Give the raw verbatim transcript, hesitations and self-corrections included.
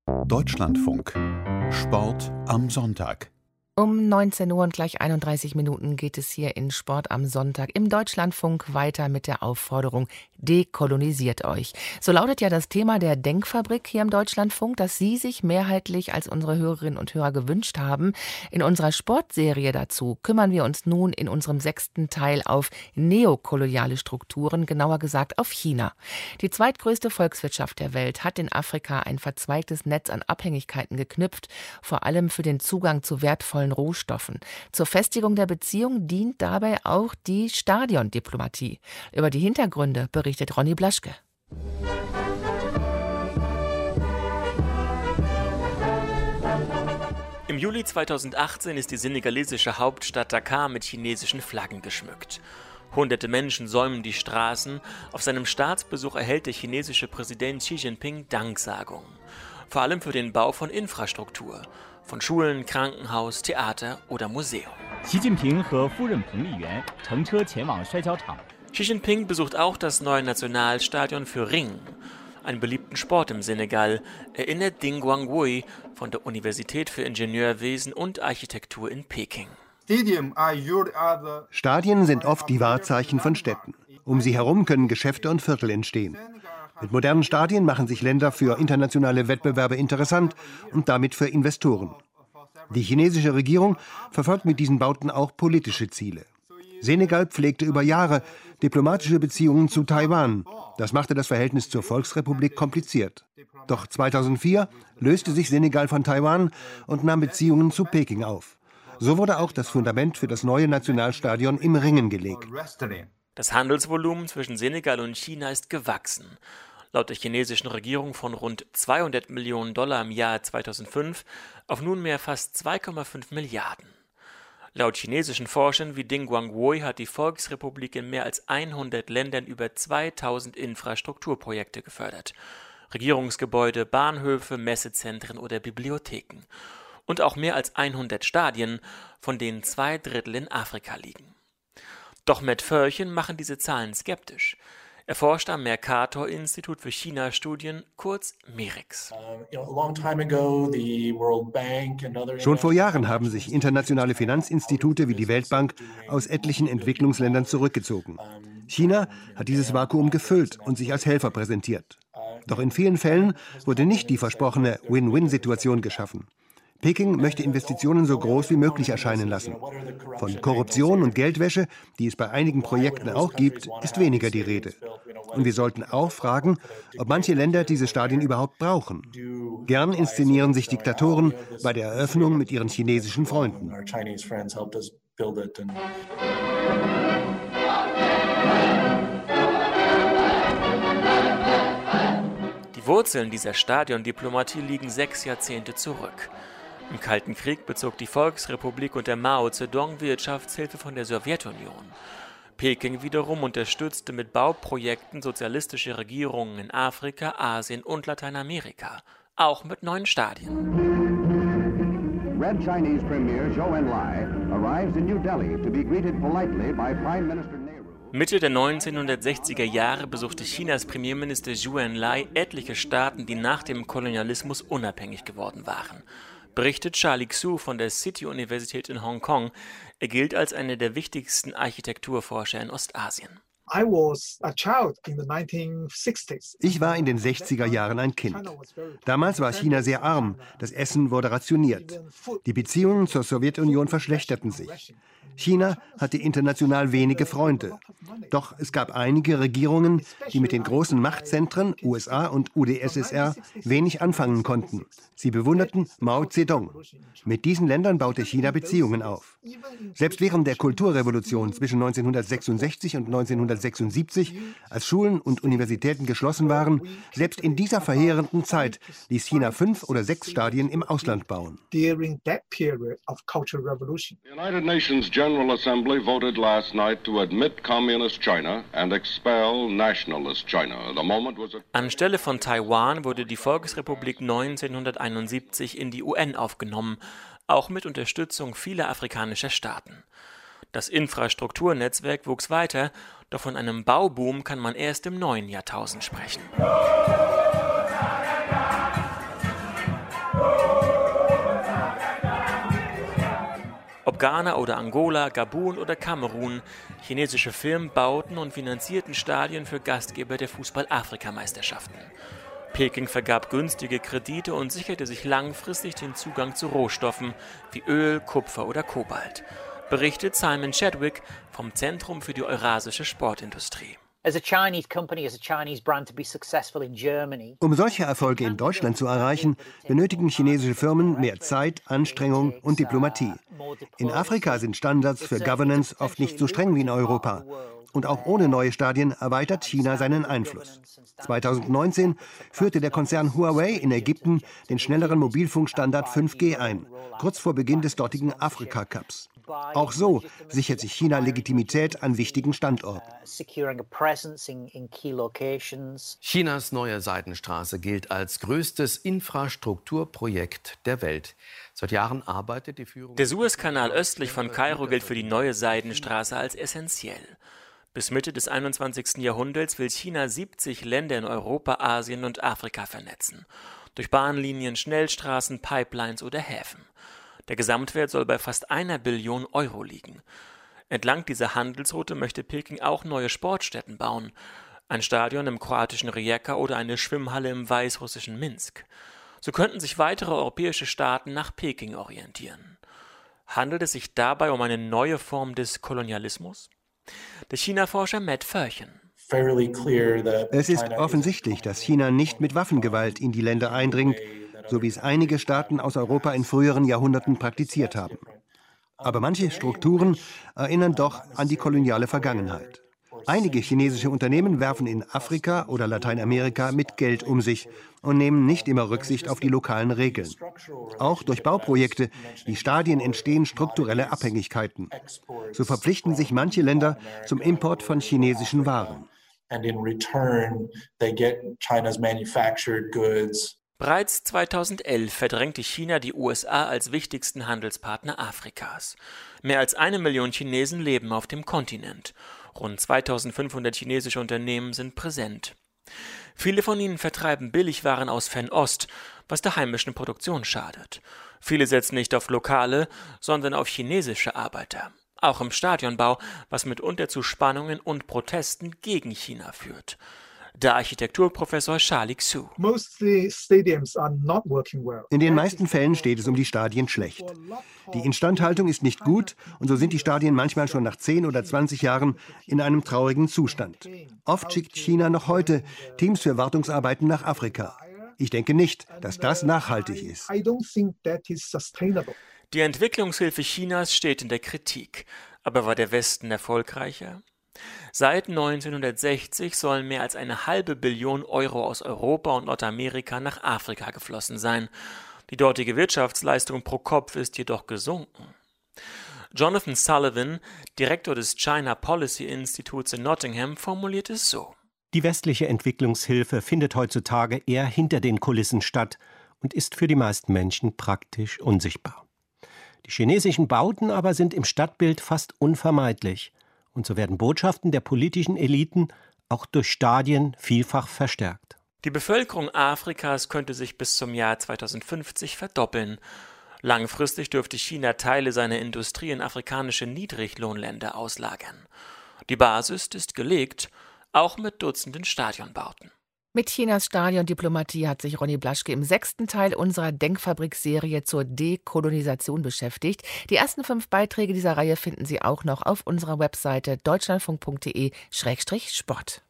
Deutschlandfunk. Sport am Sonntag. Um neunzehn Uhr und gleich einunddreißig Minuten geht es hier in Sport am Sonntag im Deutschlandfunk weiter mit der Aufforderung: Dekolonisiert euch. So lautet ja das Thema der Denkfabrik hier im Deutschlandfunk, das Sie sich mehrheitlich als unsere Hörerinnen und Hörer gewünscht haben. In unserer Sportserie dazu kümmern wir uns nun in unserem sechsten Teil auf neokoloniale Strukturen, genauer gesagt auf China. Die zweitgrößte Volkswirtschaft der Welt hat in Afrika ein verzweigtes Netz an Abhängigkeiten geknüpft, vor allem für den Zugang zu wertvollen Rohstoffen. Zur Festigung der Beziehung dient dabei auch die Stadiondiplomatie. Über die Hintergründe berichtet Ronny Blaschke. Im Juli zweitausendachtzehn ist die senegalesische Hauptstadt Dakar mit chinesischen Flaggen geschmückt. Hunderte Menschen säumen die Straßen. Auf seinem Staatsbesuch erhält der chinesische Präsident Xi Jinping Danksagungen. Vor allem für den Bau von Infrastruktur. Von Schulen, Krankenhaus, Theater oder Museum. Xi Jinping und Furen Peng Liyuan chengche qianwang Schweijiaochang. Xi Jinping besucht auch das neue Nationalstadion für Ring, einen beliebten Sport im Senegal, erinnert Ding Guangwei von der Universität für Ingenieurwesen und Architektur in Peking. Stadien sind oft die Wahrzeichen von Städten. Um sie herum können Geschäfte und Viertel entstehen. Mit modernen Stadien machen sich Länder für internationale Wettbewerbe interessant und damit für Investoren. Die chinesische Regierung verfolgt mit diesen Bauten auch politische Ziele. Senegal pflegte über Jahre diplomatische Beziehungen zu Taiwan. Das machte das Verhältnis zur Volksrepublik kompliziert. Doch zweitausendvier löste sich Senegal von Taiwan und nahm Beziehungen zu Peking auf. So wurde auch das Fundament für das neue Nationalstadion im Ringen gelegt. Das Handelsvolumen zwischen Senegal und China ist gewachsen. Laut der chinesischen Regierung von rund zweihundert Millionen Dollar im Jahr zweitausendfünf auf nunmehr fast zwei Komma fünf Milliarden. Laut chinesischen Forschern wie Ding Guangwei hat die Volksrepublik in mehr als hundert Ländern über zweitausend Infrastrukturprojekte gefördert. Regierungsgebäude, Bahnhöfe, Messezentren oder Bibliotheken. Und auch mehr als hundert Stadien, von denen zwei Drittel in Afrika liegen. Doch Matt Förchen machen diese Zahlen skeptisch. Er forscht am Mercator-Institut für China-Studien, kurz MERIX. Schon vor Jahren haben sich internationale Finanzinstitute wie die Weltbank aus etlichen Entwicklungsländern zurückgezogen. China hat dieses Vakuum gefüllt und sich als Helfer präsentiert. Doch in vielen Fällen wurde nicht die versprochene Win-Win-Situation geschaffen. Peking möchte Investitionen so groß wie möglich erscheinen lassen. Von Korruption und Geldwäsche, die es bei einigen Projekten auch gibt, ist weniger die Rede. Und wir sollten auch fragen, ob manche Länder diese Stadien überhaupt brauchen. Gern inszenieren sich Diktatoren bei der Eröffnung mit ihren chinesischen Freunden. Die Wurzeln dieser Stadiondiplomatie liegen sechs Jahrzehnte zurück. Im Kalten Krieg bezog die Volksrepublik unter Mao Zedong Wirtschaftshilfe von der Sowjetunion. Peking wiederum unterstützte mit Bauprojekten sozialistische Regierungen in Afrika, Asien und Lateinamerika, auch mit neuen Stadien. Red Chinese Premier Zhou Enlai arrives in New Delhi to be greeted politely by Prime Minister Nehru. Mitte der neunzehnhundertsechziger Jahre besuchte Chinas Premierminister Zhou Enlai etliche Staaten, die nach dem Kolonialismus unabhängig geworden waren. Berichtet Charlie Xu von der City-Universität in Hongkong. Er gilt als einer der wichtigsten Architekturforscher in Ostasien. Ich war in den sechziger Jahren ein Kind. Damals war China sehr arm, das Essen wurde rationiert. Die Beziehungen zur Sowjetunion verschlechterten sich. China hatte international wenige Freunde. Doch es gab einige Regierungen, die mit den großen Machtzentren U S A und U d S S R wenig anfangen konnten. Sie bewunderten Mao Zedong. Mit diesen Ländern baute China Beziehungen auf. Selbst während der Kulturrevolution zwischen neunzehnhundertsechsundsechzig und neunzehnhundertsechsundsiebzig, als Schulen und Universitäten geschlossen waren, selbst in dieser verheerenden Zeit ließ China fünf oder sechs Stadien im Ausland bauen. The United Nations General Assembly voted last night to admit communist China and expel nationalist China. The moment was a Anstelle von Taiwan wurde die Volksrepublik neunzehnhunderteinundsiebzig in die U N aufgenommen, auch mit Unterstützung vieler afrikanischer Staaten. Das Infrastrukturnetzwerk wuchs weiter, doch von einem Bauboom kann man erst im neuen Jahrtausend sprechen. Ghana oder Angola, Gabun oder Kamerun. Chinesische Firmen bauten und finanzierten Stadien für Gastgeber der Fußball-Afrikameisterschaften. Peking vergab günstige Kredite und sicherte sich langfristig den Zugang zu Rohstoffen wie Öl, Kupfer oder Kobalt, berichtet Simon Chadwick vom Zentrum für die Eurasische Sportindustrie. Um solche Erfolge in Deutschland zu erreichen, benötigen chinesische Firmen mehr Zeit, Anstrengung und Diplomatie. In Afrika sind Standards für Governance oft nicht so streng wie in Europa. Und auch ohne neue Stadien erweitert China seinen Einfluss. zweitausendneunzehn führte der Konzern Huawei in Ägypten den schnelleren Mobilfunkstandard fünf G ein, kurz vor Beginn des dortigen Afrika-Cups. Auch so sichert sich China Legitimität an wichtigen Standorten. Chinas neue Seidenstraße gilt als größtes Infrastrukturprojekt der Welt. Seit Jahren arbeitet die Führung... Der Suezkanal östlich von Kairo gilt für die neue Seidenstraße als essentiell. Bis Mitte des einundzwanzigsten Jahrhunderts will China siebzig Länder in Europa, Asien und Afrika vernetzen. Durch Bahnlinien, Schnellstraßen, Pipelines oder Häfen. Der Gesamtwert soll bei fast einer Billion Euro liegen. Entlang dieser Handelsroute möchte Peking auch neue Sportstätten bauen. Ein Stadion im kroatischen Rijeka oder eine Schwimmhalle im weißrussischen Minsk. So könnten sich weitere europäische Staaten nach Peking orientieren. Handelt es sich dabei um eine neue Form des Kolonialismus? Der China-Forscher Matt Furchen. Es ist offensichtlich, dass China nicht mit Waffengewalt in die Länder eindringt, so wie es einige Staaten aus Europa in früheren Jahrhunderten praktiziert haben. Aber manche Strukturen erinnern doch an die koloniale Vergangenheit. Einige chinesische Unternehmen werfen in Afrika oder Lateinamerika mit Geld um sich und nehmen nicht immer Rücksicht auf die lokalen Regeln. Auch durch Bauprojekte wie Stadien entstehen strukturelle Abhängigkeiten. So verpflichten sich manche Länder zum Import von chinesischen Waren. Bereits zweitausendelf verdrängte China die U S A als wichtigsten Handelspartner Afrikas. Mehr als eine Million Chinesen leben auf dem Kontinent. Rund zweitausendfünfhundert chinesische Unternehmen sind präsent. Viele von ihnen vertreiben Billigwaren aus Fernost, was der heimischen Produktion schadet. Viele setzen nicht auf lokale, sondern auf chinesische Arbeiter. Auch im Stadionbau, was mitunter zu Spannungen und Protesten gegen China führt. Der Architekturprofessor Charlie Xu. In den meisten Fällen steht es um die Stadien schlecht. Die Instandhaltung ist nicht gut und so sind die Stadien manchmal schon nach zehn oder zwanzig Jahren in einem traurigen Zustand. Oft schickt China noch heute Teams für Wartungsarbeiten nach Afrika. Ich denke nicht, dass das nachhaltig ist. Die Entwicklungshilfe Chinas steht in der Kritik. Aber war der Westen erfolgreicher? Seit neunzehnhundertsechzig sollen mehr als eine halbe Billion Euro aus Europa und Nordamerika nach Afrika geflossen sein. Die dortige Wirtschaftsleistung pro Kopf ist jedoch gesunken. Jonathan Sullivan, Direktor des China Policy Institutes in Nottingham, formuliert es so. Die westliche Entwicklungshilfe findet heutzutage eher hinter den Kulissen statt und ist für die meisten Menschen praktisch unsichtbar. Die chinesischen Bauten aber sind im Stadtbild fast unvermeidlich. Und so werden Botschaften der politischen Eliten auch durch Stadien vielfach verstärkt. Die Bevölkerung Afrikas könnte sich bis zum Jahr zweitausendfünfzig verdoppeln. Langfristig dürfte China Teile seiner Industrie in afrikanische Niedriglohnländer auslagern. Die Basis ist gelegt, auch mit Dutzenden Stadionbauten. Mit Chinas Stadiondiplomatie hat sich Ronny Blaschke im sechsten Teil unserer Denkfabrik-Serie zur Dekolonisation beschäftigt. Die ersten fünf Beiträge dieser Reihe finden Sie auch noch auf unserer Webseite deutschlandfunk punkt de Schrägstrich Sport.